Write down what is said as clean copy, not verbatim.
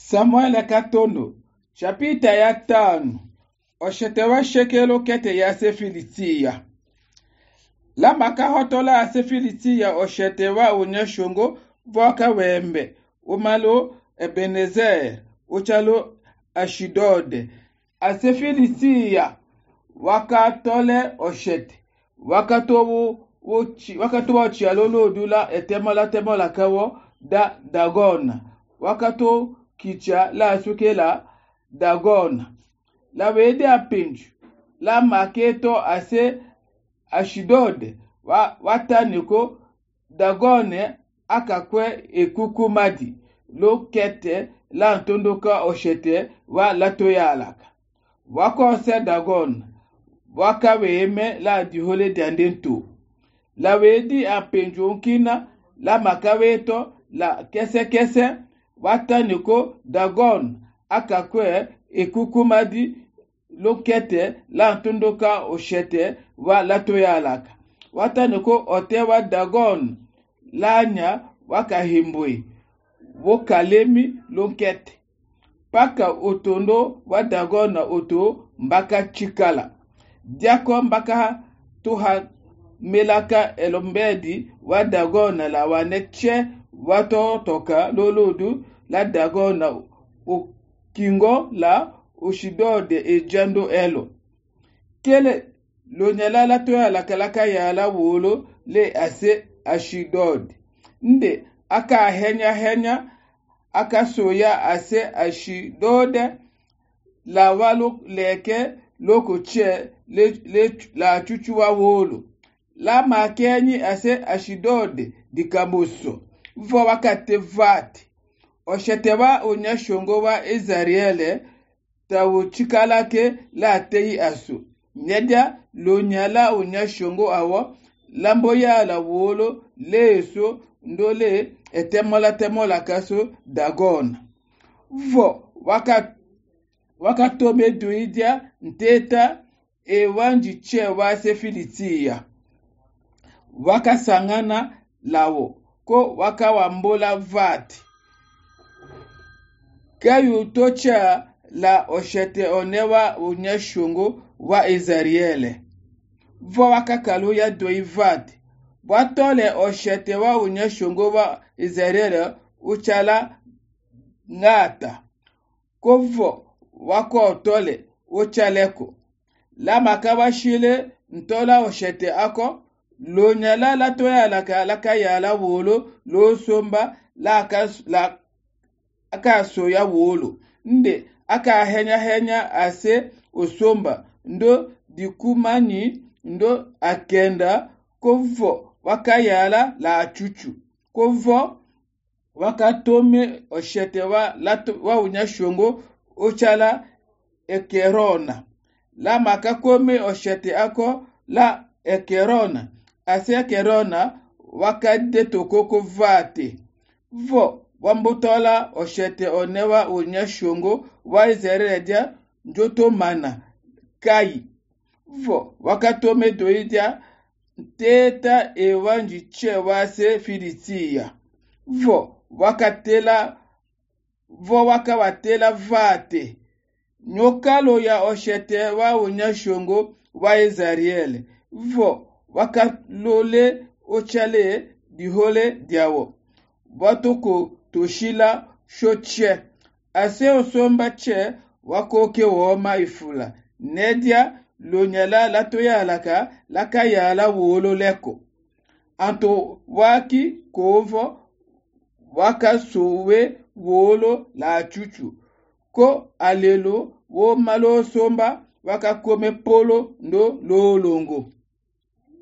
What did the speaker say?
Samuel Katondo, chapita ya 5, oshete wa shekelo kete ya Sefilitia. La makahotola a Sefilitia oshete wa unyeshongo voka wembe, umalo Ebenezer, uchalo Ashidod. A Sefilitia wakatole oshete, wakatowa chialolo dula temola kawo da Dagona. Wakato kicha la sukela Dagona. La wede apinju. La maketo ase Ashidod. Wataniko Dagone akakwe ekukumadi. Lo kete la ntondoka oshete wa latoyalaka. Wako se Dagona. Waka weeme la dihole diandento. La wedi apinju unkina la makaweto la kese wataniko Dagon akakwe ekukumadi lokete la ntondoka oshete wa latoyalaka. Wataniko otewa Dagon lanya wakahimbwe wokalemi lokete. Paka otondo wa Dagona oto mbaka chikala. Diako mbaka tuha melaka elombedi wa Dagona la waneche wato toka lolodu la Dagona o kingo la Ashidode ejando elo. Kele lonyala la toya la kalaka ya la wolo le ase Ashidode. Nde aka henya aka soya ase Ashidode la walo leke loko che la chuchuwa wolo. La makenyi ase Ashidode di kamoso. Vo wakate vati. Oshetewa onyeshongo wa Izariele tawo chikalake la teyi aso. Nyedia lonyala onyeshongo awo lamboya la wolo leso ndole temola kaso Dagona. Vo wakatome duidia nteta wanji che wa Sefilitia. Wakasangana lawo ko wakawambola vati. Kayu tocha la oshete onewa unyeshungu wa Izariele. Vo wakakalu ya doi vati. Watole oshete wa unyeshungu wa Izariele uchala ngata. Kovo wako otole uchaleko. La makawa shile ntola oshete ako. Lo nyala la toya laka ya la wolo lo somba la aka soya wolo nde aka henya ase osomba ndo dikumani ndo akenda kovo wakayala la chuchu kovo wakatome oshete wa unyashongo ochala ekerona la makakome oshete ako la ekerona ase kerona wakade tokoko vate. Vo wambotola oshete onewa unyeshongo wa Izariele njoto mana kai. Vo wakatome doidia teta ewanji che wa Sefilitia. Vo wakawatela vate. Nyokalo ya oshete wa unyeshongo wa Izariele. Vo wakalole ochale dihole diawo. Watoko toshila shoche. Ase osomba che wakoke woma ifula. Nedia lonyala latoya laka yala wolo leko. Anto waki kovo waka sowe wolo la chuchu. Ko alelo wo malo somba waka kome polo ndo lo longo.